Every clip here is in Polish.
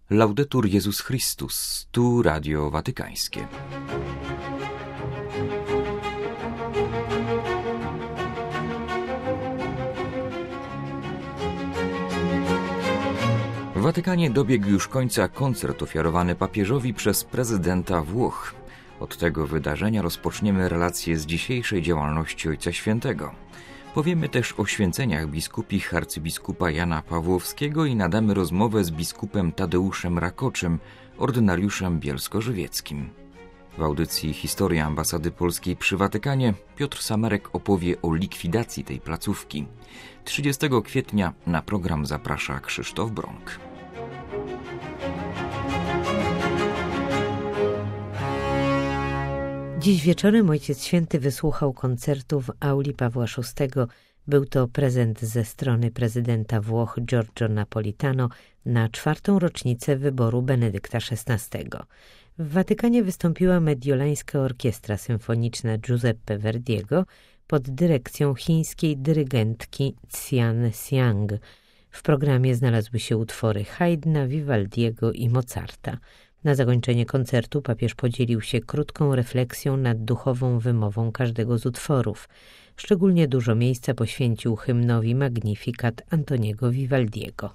Laudetur Jezus Chrystus, tu Radio Watykańskie. W Watykanie dobiegł już końca koncert ofiarowany papieżowi przez prezydenta Włoch. Od tego wydarzenia rozpoczniemy relację z dzisiejszej działalności Ojca Świętego. Powiemy też o święceniach biskupich arcybiskupa Jana Pawłowskiego i nadamy rozmowę z biskupem Tadeuszem Rakoczem, ordynariuszem bielsko-żywieckim. W audycji Historia Ambasady Polskiej przy Watykanie Piotr Samerek opowie o likwidacji tej placówki. 30 kwietnia na program zaprasza Krzysztof Bronk. Dziś wieczorem Ojciec Święty wysłuchał koncertu w auli Pawła VI. Był to prezent ze strony prezydenta Włoch Giorgio Napolitano na 4. rocznicę wyboru Benedykta XVI. W Watykanie wystąpiła mediolańska orkiestra symfoniczna Giuseppe Verdiego pod dyrekcją chińskiej dyrygentki Xian Xiang. W programie znalazły się utwory Haydna, Vivaldiego i Mozarta. Na zakończenie koncertu papież podzielił się krótką refleksją nad duchową wymową każdego z utworów. Szczególnie dużo miejsca poświęcił hymnowi Magnificat Antoniego Vivaldiego.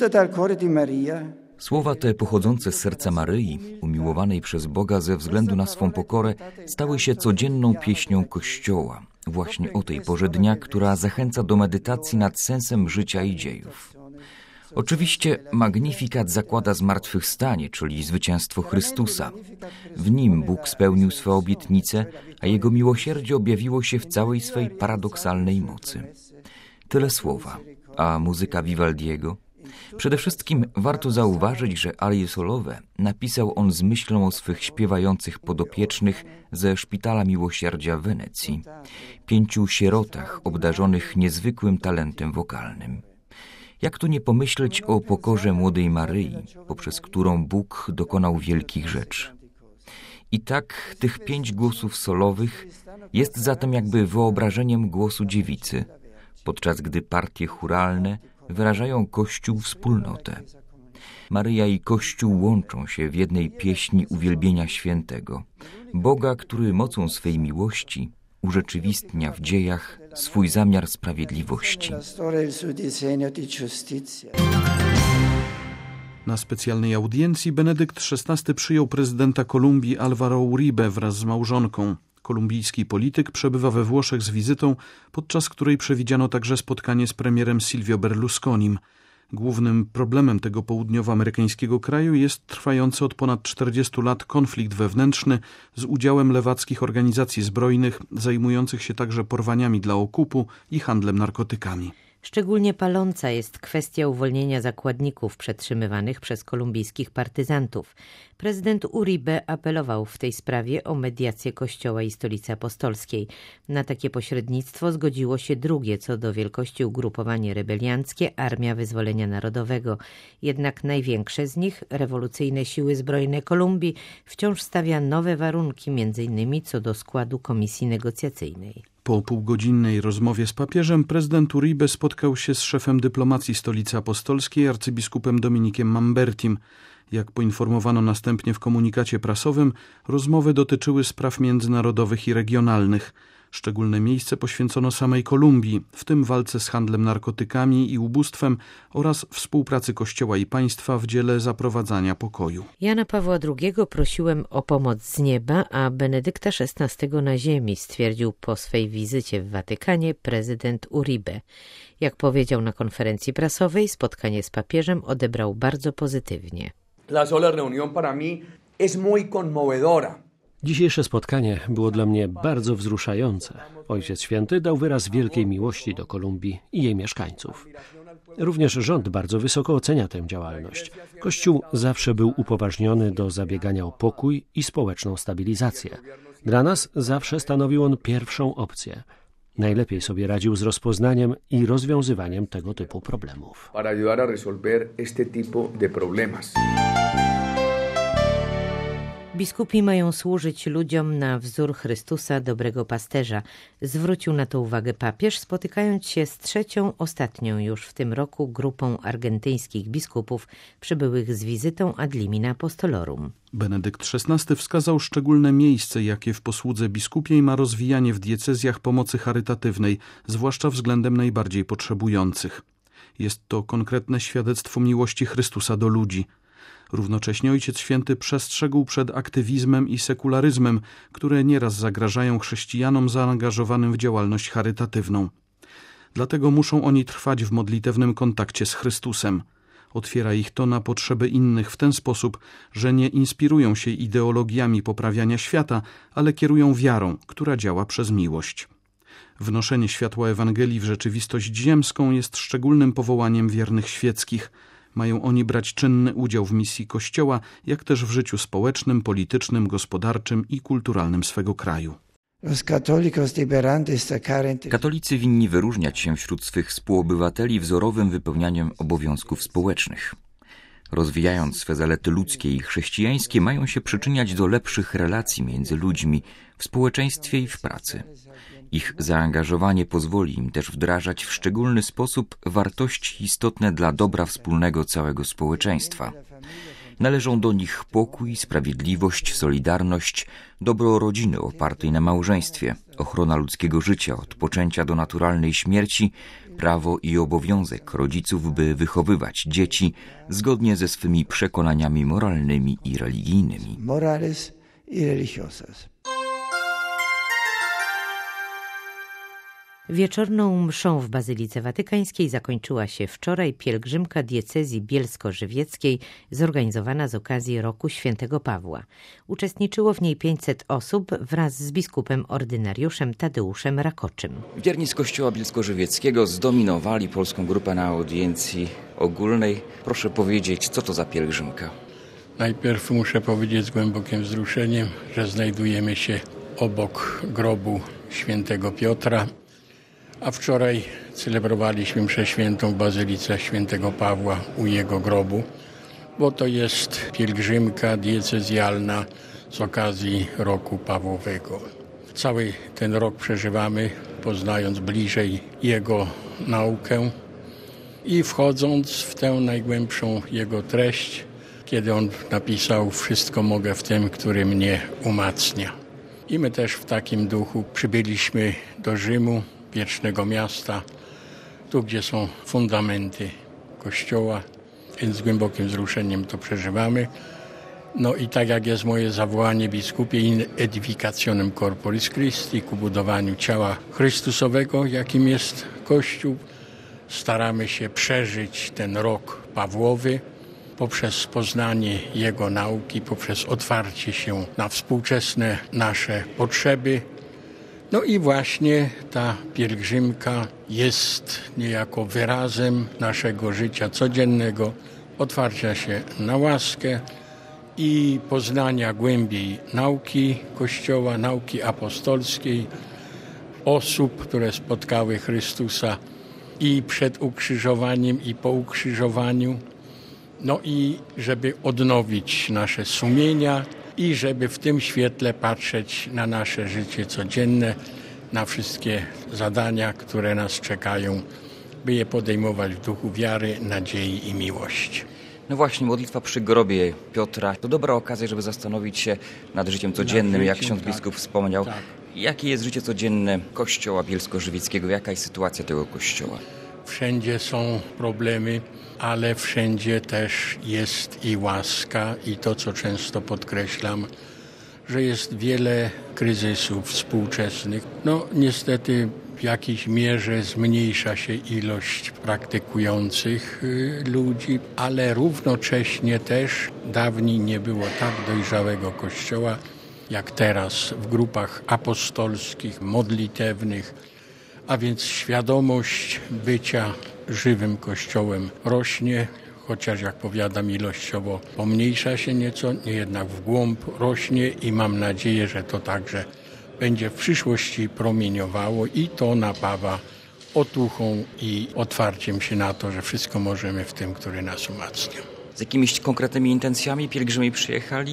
Słowa te pochodzące z serca Maryi, umiłowanej przez Boga ze względu na swą pokorę, stały się codzienną pieśnią Kościoła, właśnie o tej porze dnia, która zachęca do medytacji nad sensem życia i dziejów. Oczywiście Magnificat zakłada zmartwychwstanie, czyli zwycięstwo Chrystusa. W nim Bóg spełnił swe obietnice, a Jego miłosierdzie objawiło się w całej swej paradoksalnej mocy. Tyle słowa, a muzyka Vivaldiego? Przede wszystkim warto zauważyć, że arie solowe napisał on z myślą o swych śpiewających podopiecznych ze Szpitala Miłosierdzia w Wenecji, 5 sierotach obdarzonych niezwykłym talentem wokalnym. Jak tu nie pomyśleć o pokorze młodej Maryi, poprzez którą Bóg dokonał wielkich rzeczy. I tak tych 5 głosów solowych jest zatem jakby wyobrażeniem głosu dziewicy, podczas gdy partie chóralne wyrażają Kościół wspólnotę. Maryja i Kościół łączą się w jednej pieśni uwielbienia świętego, Boga, który mocą swej miłości urzeczywistnia w dziejach swój zamiar sprawiedliwości. Na specjalnej audiencji Benedykt XVI przyjął prezydenta Kolumbii Álvaro Uribe wraz z małżonką. Kolumbijski polityk przebywa we Włoszech z wizytą, podczas której przewidziano także spotkanie z premierem Silvio Berlusconim. Głównym problemem tego południowoamerykańskiego kraju jest trwający od ponad 40 lat konflikt wewnętrzny z udziałem lewackich organizacji zbrojnych, zajmujących się także porwaniami dla okupu i handlem narkotykami. Szczególnie paląca jest kwestia uwolnienia zakładników przetrzymywanych przez kolumbijskich partyzantów. Prezydent Uribe apelował w tej sprawie o mediację Kościoła i Stolicy Apostolskiej. Na takie pośrednictwo zgodziło się drugie co do wielkości ugrupowanie rebelianckie Armia Wyzwolenia Narodowego. Jednak największe z nich, rewolucyjne siły zbrojne Kolumbii, wciąż stawia nowe warunki, m.in. co do składu komisji negocjacyjnej. Po półgodzinnej rozmowie z papieżem prezydent Uribe spotkał się z szefem dyplomacji Stolicy Apostolskiej, arcybiskupem Dominikiem Mambertim. Jak poinformowano następnie w komunikacie prasowym, rozmowy dotyczyły spraw międzynarodowych i regionalnych. Szczególne miejsce poświęcono samej Kolumbii, w tym walce z handlem narkotykami i ubóstwem oraz współpracy Kościoła i państwa w dziele zaprowadzania pokoju. Jana Pawła II prosiłem o pomoc z nieba, a Benedykta XVI na ziemi, stwierdził po swej wizycie w Watykanie prezydent Uribe. Jak powiedział na konferencji prasowej, spotkanie z papieżem odebrał bardzo pozytywnie. La sola reunión para mí es muy conmovedora. Dzisiejsze spotkanie było dla mnie bardzo wzruszające. Ojciec Święty dał wyraz wielkiej miłości do Kolumbii i jej mieszkańców. Również rząd bardzo wysoko ocenia tę działalność. Kościół zawsze był upoważniony do zabiegania o pokój i społeczną stabilizację. Dla nas zawsze stanowił on pierwszą opcję. Najlepiej sobie radził z rozpoznaniem i rozwiązywaniem tego typu problemów. Para ayudar a resolver este tipo de problemas. Biskupi mają służyć ludziom na wzór Chrystusa, dobrego pasterza. Zwrócił na to uwagę papież, spotykając się z trzecią, ostatnią już w tym roku grupą argentyńskich biskupów przybyłych z wizytą ad limina apostolorum. Benedykt XVI wskazał szczególne miejsce, jakie w posłudze biskupiej ma rozwijanie w diecezjach pomocy charytatywnej, zwłaszcza względem najbardziej potrzebujących. Jest to konkretne świadectwo miłości Chrystusa do ludzi. Równocześnie Ojciec Święty przestrzegł przed aktywizmem i sekularyzmem, które nieraz zagrażają chrześcijanom zaangażowanym w działalność charytatywną. Dlatego muszą oni trwać w modlitewnym kontakcie z Chrystusem. Otwiera ich to na potrzeby innych w ten sposób, że nie inspirują się ideologiami poprawiania świata, ale kierują wiarą, która działa przez miłość. Wnoszenie światła Ewangelii w rzeczywistość ziemską jest szczególnym powołaniem wiernych świeckich. Mają oni brać czynny udział w misji Kościoła, jak też w życiu społecznym, politycznym, gospodarczym i kulturalnym swego kraju. Katolicy winni wyróżniać się wśród swych współobywateli wzorowym wypełnianiem obowiązków społecznych. Rozwijając swe zalety ludzkie i chrześcijańskie, mają się przyczyniać do lepszych relacji między ludźmi w społeczeństwie i w pracy. Ich zaangażowanie pozwoli im też wdrażać w szczególny sposób wartości istotne dla dobra wspólnego całego społeczeństwa. Należą do nich pokój, sprawiedliwość, solidarność, dobro rodziny opartej na małżeństwie, ochrona ludzkiego życia od poczęcia do naturalnej śmierci, prawo i obowiązek rodziców, by wychowywać dzieci zgodnie ze swymi przekonaniami moralnymi i religijnymi. Wieczorną mszą w Bazylice Watykańskiej zakończyła się wczoraj pielgrzymka diecezji bielsko-żywieckiej zorganizowana z okazji Roku Świętego Pawła. Uczestniczyło w niej 500 osób wraz z biskupem ordynariuszem Tadeuszem Rakoczym. Wierni z Kościoła Bielsko-Żywieckiego zdominowali polską grupę na audiencji ogólnej. Proszę powiedzieć, co to za pielgrzymka? Najpierw muszę powiedzieć z głębokim wzruszeniem, że znajdujemy się obok grobu świętego Piotra, a wczoraj celebrowaliśmy mszę świętą w Bazylice Świętego Pawła u jego grobu, bo to jest pielgrzymka diecezjalna z okazji roku Pawłowego. Cały ten rok przeżywamy, poznając bliżej jego naukę i wchodząc w tę najgłębszą jego treść, kiedy on napisał: wszystko mogę w tym, który mnie umacnia. I my też w takim duchu przybyliśmy do Rzymu, wiecznego miasta, tu gdzie są fundamenty Kościoła, więc z głębokim wzruszeniem to przeżywamy. No i tak jak jest moje zawołanie biskupie, in edificationem corporis Christi, ku budowaniu ciała Chrystusowego, jakim jest Kościół, staramy się przeżyć ten rok Pawłowy poprzez poznanie jego nauki, poprzez otwarcie się na współczesne nasze potrzeby. No i właśnie ta pielgrzymka jest niejako wyrazem naszego życia codziennego, otwarcia się na łaskę i poznania głębiej nauki Kościoła, nauki apostolskiej, osób, które spotkały Chrystusa i przed ukrzyżowaniem, i po ukrzyżowaniu. No i żeby odnowić nasze sumienia i żeby w tym świetle patrzeć na nasze życie codzienne, na wszystkie zadania, które nas czekają, by je podejmować w duchu wiary, nadziei i miłości. No właśnie, modlitwa przy grobie Piotra to dobra okazja, żeby zastanowić się nad życiem codziennym, jak ksiądz biskup wspomniał. Tak. Jakie jest życie codzienne Kościoła Bielsko-Żywieckiego? Jaka jest sytuacja tego Kościoła? Wszędzie są problemy, ale wszędzie też jest i łaska, i to, co często podkreślam, że jest wiele kryzysów współczesnych. No niestety w jakiejś mierze zmniejsza się ilość praktykujących ludzi, ale równocześnie też dawniej nie było tak dojrzałego Kościoła, jak teraz w grupach apostolskich, modlitewnych, a więc świadomość bycia żywym Kościołem rośnie, chociaż jak powiadam ilościowo pomniejsza się nieco, nie jednak w głąb rośnie i mam nadzieję, że to także będzie w przyszłości promieniowało i to napawa otuchą i otwarciem się na to, że wszystko możemy w tym, który nas umacnia. Z jakimiś konkretnymi intencjami pielgrzymi przyjechali?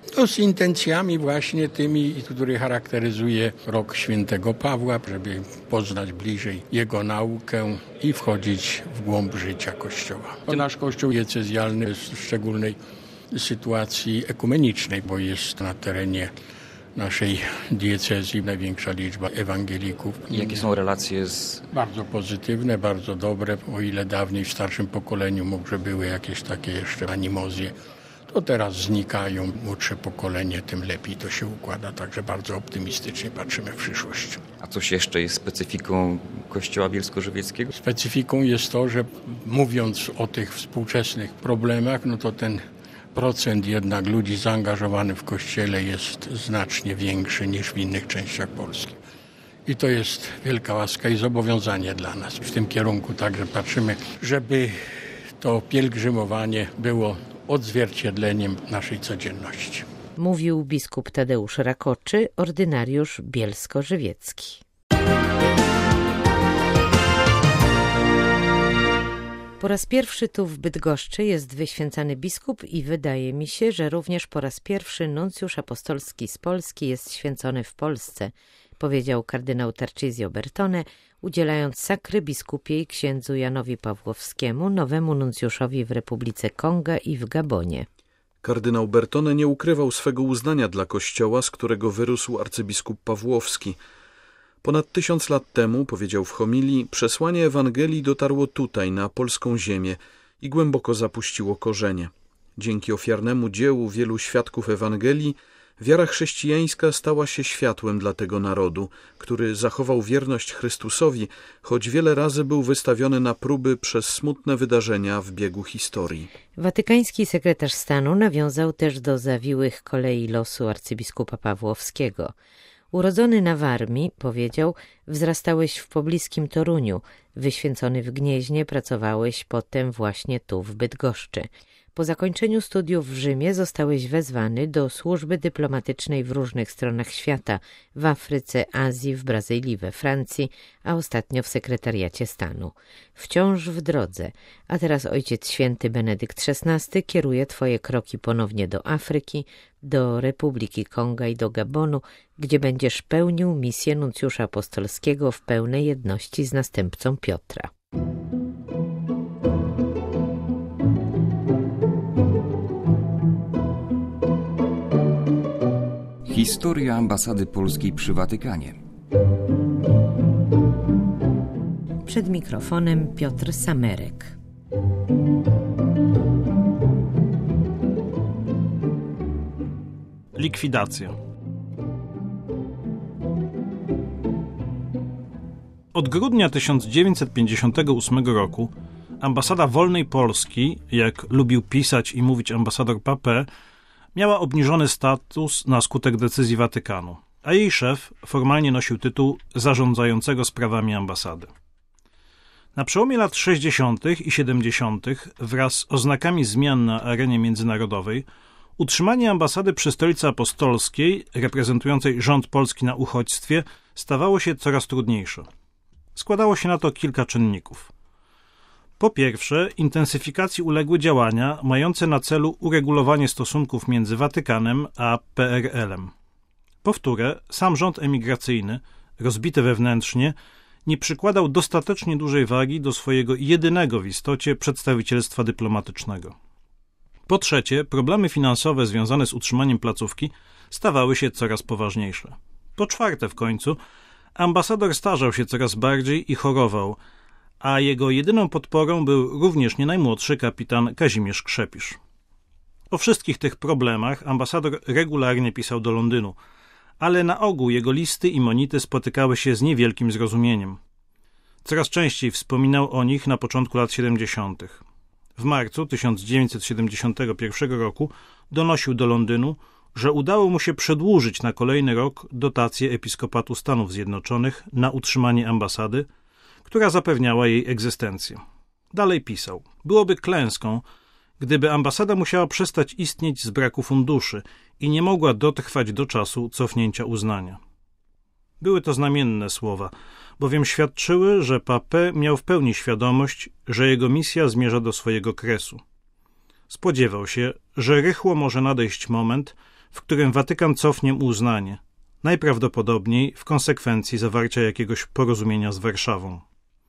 To z intencjami właśnie tymi, które charakteryzuje rok świętego Pawła, żeby poznać bliżej jego naukę i wchodzić w głąb życia Kościoła. Nasz Kościół diecezjalny jest w szczególnej sytuacji ekumenicznej, bo jest na terenie naszej diecezji największa liczba ewangelików. Jakie są relacje z... Bardzo pozytywne, bardzo dobre. O ile dawniej w starszym pokoleniu może były jakieś takie jeszcze animozje, to teraz znikają. Młodsze pokolenie, tym lepiej to się układa, także bardzo optymistycznie patrzymy w przyszłość. A coś jeszcze jest specyfiką Kościoła bielsko-żywieckiego? Specyfiką jest to, że mówiąc o tych współczesnych problemach, no to ten procent jednak ludzi zaangażowanych w Kościele jest znacznie większy niż w innych częściach Polski. I to jest wielka łaska i zobowiązanie dla nas. W tym kierunku także patrzymy, żeby to pielgrzymowanie było odzwierciedleniem naszej codzienności. Mówił biskup Tadeusz Rakoczy, ordynariusz bielsko-żywiecki. Po raz pierwszy tu w Bydgoszczy jest wyświęcany biskup i wydaje mi się, że również po raz pierwszy nuncjusz apostolski z Polski jest święcony w Polsce, powiedział kardynał Tarcisio Bertone, udzielając sakry biskupiej księdzu Janowi Pawłowskiemu, nowemu nuncjuszowi w Republice Konga i w Gabonie. Kardynał Bertone nie ukrywał swego uznania dla Kościoła, z którego wyrósł arcybiskup Pawłowski. Ponad 1000 lat temu, powiedział w homilii, przesłanie Ewangelii dotarło tutaj, na polską ziemię i głęboko zapuściło korzenie. Dzięki ofiarnemu dziełu wielu świadków Ewangelii wiara chrześcijańska stała się światłem dla tego narodu, który zachował wierność Chrystusowi, choć wiele razy był wystawiony na próby przez smutne wydarzenia w biegu historii. Watykański sekretarz stanu nawiązał też do zawiłych kolei losu arcybiskupa Pawłowskiego. Urodzony na Warmii, powiedział, wzrastałeś w pobliskim Toruniu, wyświęcony w Gnieźnie, pracowałeś potem właśnie tu w Bydgoszczy. Po zakończeniu studiów w Rzymie zostałeś wezwany do służby dyplomatycznej w różnych stronach świata, w Afryce, Azji, w Brazylii, we Francji, a ostatnio w sekretariacie stanu. Wciąż w drodze, a teraz Ojciec Święty Benedykt XVI kieruje twoje kroki ponownie do Afryki, do Republiki Konga i do Gabonu, gdzie będziesz pełnił misję nuncjusza apostolskiego w pełnej jedności z następcą Piotra. Historia ambasady polskiej przy Watykanie. Przed mikrofonem Piotr Samerek. Likwidacja. Od grudnia 1958 roku ambasada wolnej Polski, jak lubił pisać i mówić ambasador Papin, miała obniżony status na skutek decyzji Watykanu, a jej szef formalnie nosił tytuł zarządzającego sprawami ambasady. Na przełomie lat 60. i 70. wraz z oznakami zmian na arenie międzynarodowej utrzymanie ambasady przy Stolicy Apostolskiej, reprezentującej rząd polski na uchodźstwie, stawało się coraz trudniejsze. Składało się na to kilka czynników. Po pierwsze, intensyfikacji uległy działania mające na celu uregulowanie stosunków między Watykanem a PRL-em. Po wtóre, sam rząd emigracyjny, rozbity wewnętrznie, nie przykładał dostatecznie dużej wagi do swojego jedynego w istocie przedstawicielstwa dyplomatycznego. Po trzecie, problemy finansowe związane z utrzymaniem placówki stawały się coraz poważniejsze. Po czwarte w końcu, ambasador starzał się coraz bardziej i chorował, a jego jedyną podporą był również nie najmłodszy kapitan Kazimierz Krzepisz. O wszystkich tych problemach ambasador regularnie pisał do Londynu, ale na ogół jego listy i monity spotykały się z niewielkim zrozumieniem. Coraz częściej wspominał o nich na początku lat 70. W marcu 1971 roku donosił do Londynu, że udało mu się przedłużyć na kolejny rok dotację Episkopatu Stanów Zjednoczonych na utrzymanie ambasady, która zapewniała jej egzystencję. Dalej pisał: byłoby klęską, gdyby ambasada musiała przestać istnieć z braku funduszy i nie mogła dotrwać do czasu cofnięcia uznania. Były to znamienne słowa, bowiem świadczyły, że Papin miał w pełni świadomość, że jego misja zmierza do swojego kresu. Spodziewał się, że rychło może nadejść moment, w którym Watykan cofnie mu uznanie, najprawdopodobniej w konsekwencji zawarcia jakiegoś porozumienia z Warszawą.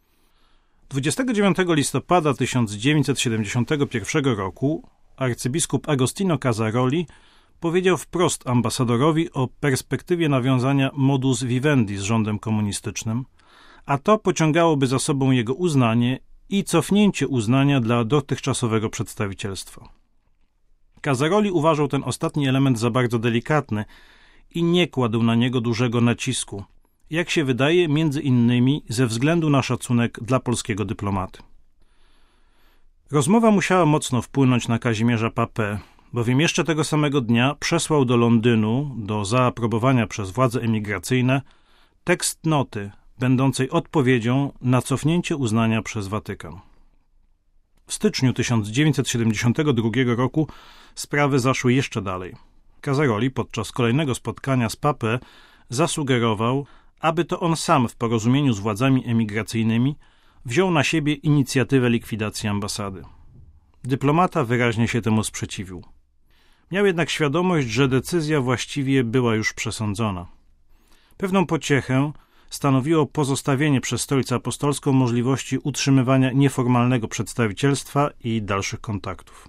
29 listopada 1971 roku arcybiskup Agostino Casaroli powiedział wprost ambasadorowi o perspektywie nawiązania modus vivendi z rządem komunistycznym, a to pociągałoby za sobą jego uznanie i cofnięcie uznania dla dotychczasowego przedstawicielstwa. Casaroli uważał ten ostatni element za bardzo delikatny i nie kładł na niego dużego nacisku, jak się wydaje, między innymi ze względu na szacunek dla polskiego dyplomaty. Rozmowa musiała mocno wpłynąć na Kazimierza Papę, bowiem jeszcze tego samego dnia przesłał do Londynu do zaaprobowania przez władze emigracyjne tekst noty będącej odpowiedzią na cofnięcie uznania przez Watykan. W styczniu 1972 roku sprawy zaszły jeszcze dalej. Casaroli podczas kolejnego spotkania z Papę zasugerował, aby to on sam w porozumieniu z władzami emigracyjnymi wziął na siebie inicjatywę likwidacji ambasady. Dyplomata wyraźnie się temu sprzeciwił. Miał jednak świadomość, że decyzja właściwie była już przesądzona. Pewną pociechę stanowiło pozostawienie przez Stolicę Apostolską możliwości utrzymywania nieformalnego przedstawicielstwa i dalszych kontaktów.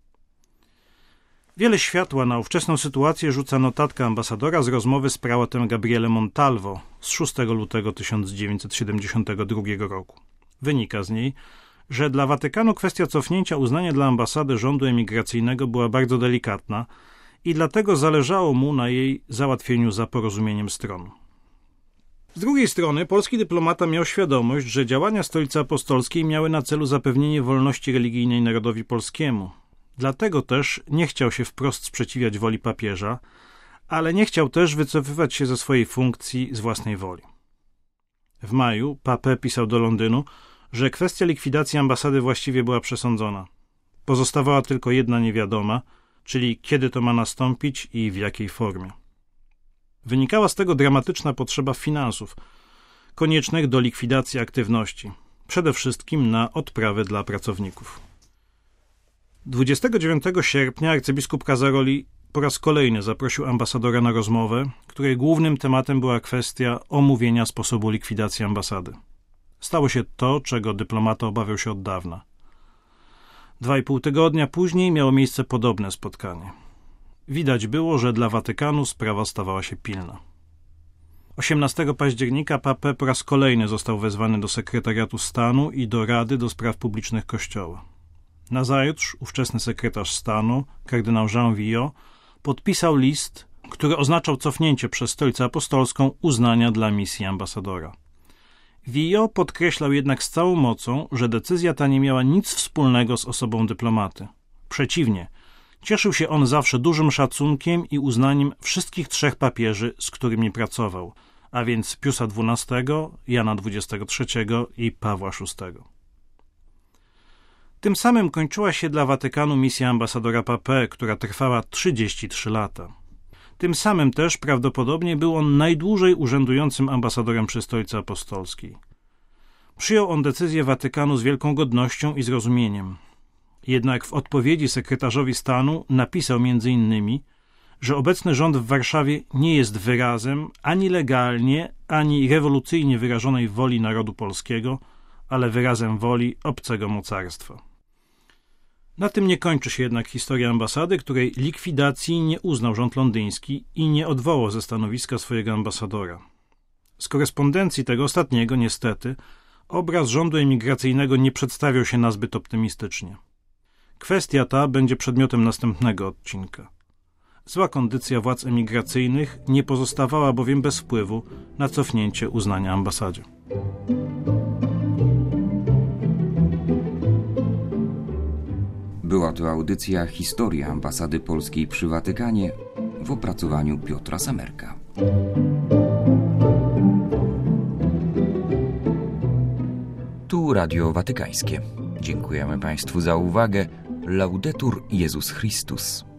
Wiele światła na ówczesną sytuację rzuca notatka ambasadora z rozmowy z prałatem Gabriele Montalvo z 6 lutego 1972 roku. Wynika z niej, że dla Watykanu kwestia cofnięcia uznania dla ambasady rządu emigracyjnego była bardzo delikatna i dlatego zależało mu na jej załatwieniu za porozumieniem stron. Z drugiej strony polski dyplomata miał świadomość, że działania Stolicy Apostolskiej miały na celu zapewnienie wolności religijnej narodowi polskiemu. Dlatego też nie chciał się wprost sprzeciwiać woli papieża, ale nie chciał też wycofywać się ze swojej funkcji z własnej woli. W maju Papę pisał do Londynu, że kwestia likwidacji ambasady właściwie była przesądzona. Pozostawała tylko jedna niewiadoma, czyli kiedy to ma nastąpić i w jakiej formie. Wynikała z tego dramatyczna potrzeba finansów, koniecznych do likwidacji aktywności, przede wszystkim na odprawy dla pracowników. 29 sierpnia arcybiskup Casaroli po raz kolejny zaprosił ambasadora na rozmowę, której głównym tematem była kwestia omówienia sposobu likwidacji ambasady. Stało się to, czego dyplomata obawiał się od dawna. 2,5 tygodnia później miało miejsce podobne spotkanie. Widać było, że dla Watykanu sprawa stawała się pilna. 18 października Papę po raz kolejny został wezwany do sekretariatu stanu i do Rady do Spraw Publicznych Kościoła. Nazajutrz ówczesny sekretarz stanu, kardynał Jean Villot, podpisał list, który oznaczał cofnięcie przez Stolicę Apostolską uznania dla misji ambasadora. Villot podkreślał jednak z całą mocą, że decyzja ta nie miała nic wspólnego z osobą dyplomaty. Przeciwnie, cieszył się on zawsze dużym szacunkiem i uznaniem wszystkich 3 papieży, z którymi pracował, a więc Piusa XII, Jana XXIII i Pawła VI. Tym samym kończyła się dla Watykanu misja ambasadora Papę, która trwała 33 lata. Tym samym też prawdopodobnie był on najdłużej urzędującym ambasadorem przy Stolicy Apostolskiej. Przyjął on decyzję Watykanu z wielką godnością i zrozumieniem. Jednak w odpowiedzi sekretarzowi stanu napisał m.in., że obecny rząd w Warszawie nie jest wyrazem ani legalnie, ani rewolucyjnie wyrażonej woli narodu polskiego, ale wyrazem woli obcego mocarstwa. Na tym nie kończy się jednak historia ambasady, której likwidacji nie uznał rząd londyński i nie odwołał ze stanowiska swojego ambasadora. Z korespondencji tego ostatniego, niestety, obraz rządu emigracyjnego nie przedstawiał się nazbyt optymistycznie. Kwestia ta będzie przedmiotem następnego odcinka. Zła kondycja władz emigracyjnych nie pozostawała bowiem bez wpływu na cofnięcie uznania ambasadzie. Była to audycja Historia ambasady polskiej przy Watykanie w opracowaniu Piotra Samerka. Tu Radio Watykańskie. Dziękujemy Państwu za uwagę. Laudetur Jezus Chrystus.